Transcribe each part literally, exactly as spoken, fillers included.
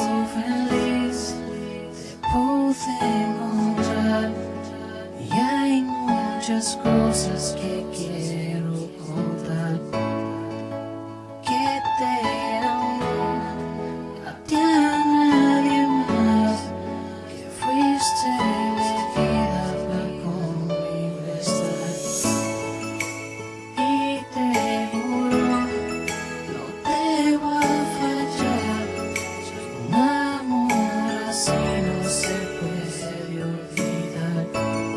soy feliz, te pude encontrar y hay muchas cosas que quiero contar. Que te amo, a ti a nadie más, que fuiste elegida para conmigo estar. Y te juro, no te voy a fallar, un amor así no se puede olvidar.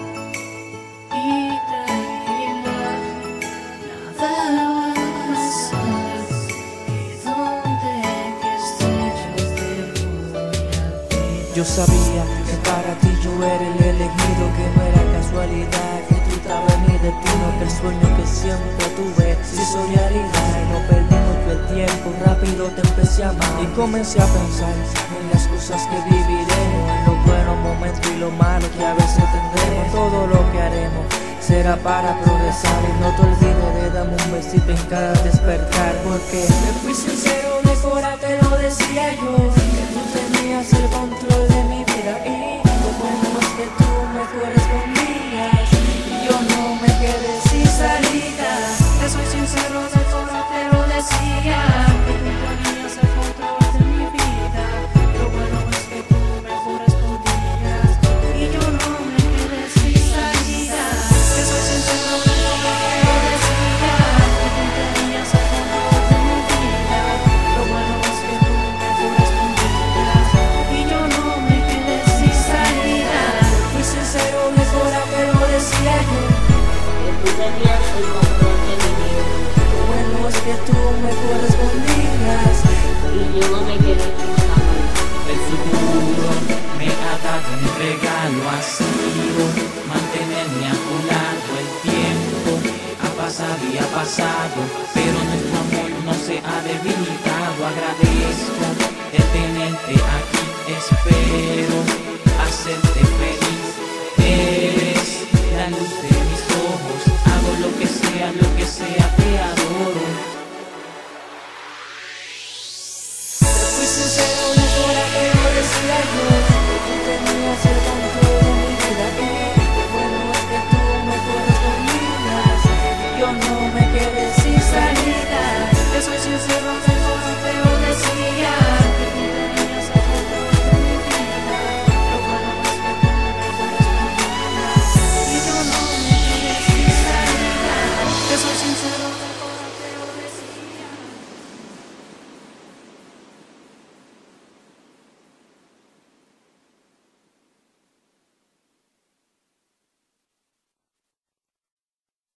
Y tranquila, nada va a pasar, y donde que esté yo te voy a cuidar. Yo sabía que para ti yo era el elegido, que no era casualidad, que tú estabas en mi destino, que el sueño que siempre tuve se hizo realidad. Y no perdí mucho el tiempo, rápido te empecé a amar y comencé a pensar en las cosas que viviremos, en los buenos momentos y lo malo que a veces tendremos. Todo lo que haremos será para progresar y no te olvides de darme un besito en cada despertar, porque me fui sincero de cora, te lo decía yo, que tú tenías el control de mi vida y lo bueno es que tú me correspondías y yo no me quedé sin salida. Te soy sincero, de cora te lo decía, que tú tenías el control de mi vida. Lo bueno es que tú me correspondías y yo no me quedé sin salida. Te soy sincero, de cora te lo decía, que tú tenías el control de mi vida. Lo bueno es que tú me correspondías y yo no me quedé sin salida. Fui sincero de cora, te lo decía yo, que tú tenías el control de mi vida lo bueno es que tú me correspondías y yo no me quedé sin saber. El futuro me ha dado un regalo, ha sido mantenerme a tu lado. El tiempo ha pasado y ha pasado, pero nuestro amor no se ha debilitado. Agradezco de tenerte aquí, espero